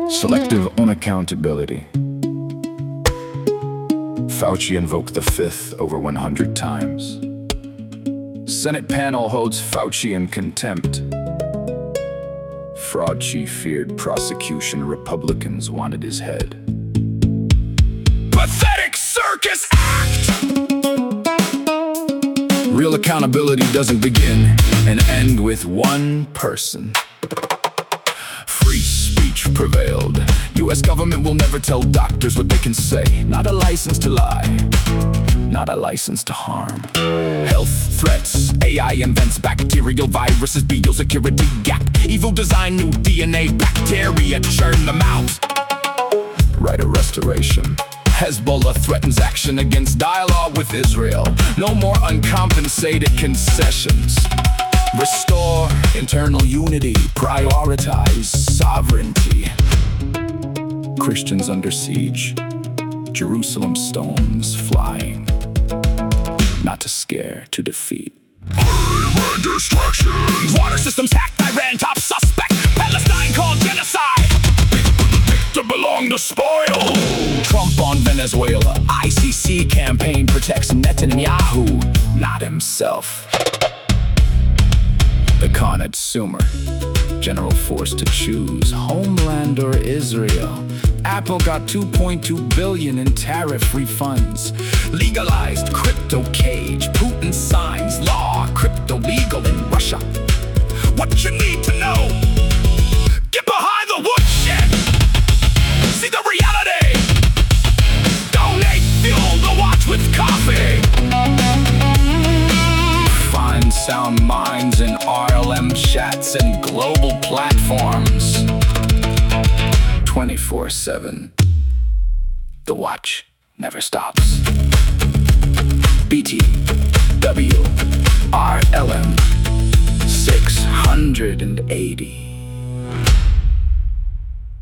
Selective unaccountability. Fauci invoked the fifth over 100 times. Senate panel holds Fauci in contempt. Fraud chief feared prosecution. Republicans wanted his head. Pathetic circus act! Real accountability doesn't begin and end with one person. Free speech prevailed. US government will never tell doctors what they can say. Not a license to lie, not a license to harm. Health threats, AI invents bacterial viruses, biosecurity gap. Evil design, new DNA, bacteria churn them out. Right of restoration. Hezbollah threatens action against dialogue with Israel. No more uncompensated concessions. Restore internal unity, prioritize sovereignty. Christians under siege, Jerusalem stones flying. Not to scare, to defeat. Human distractions. Water systems hacked, Iran top suspect. Palestine called genocide. To belong to spoil. Trump on Venezuela. ICC campaign protects Netanyahu, not himself. The consumer, general forced to choose homeland or Israel. Apple got $2.2 billion in tariff refunds. Legalized crypto cage. Putin signs law, crypto legal in Russia. What you need to know: get behind the woodshed. See the reality. Donate fuel to watch with coffee. Find sound minds in RLM chats and global platforms. 24/7. The watch never stops. BTW RLM 680.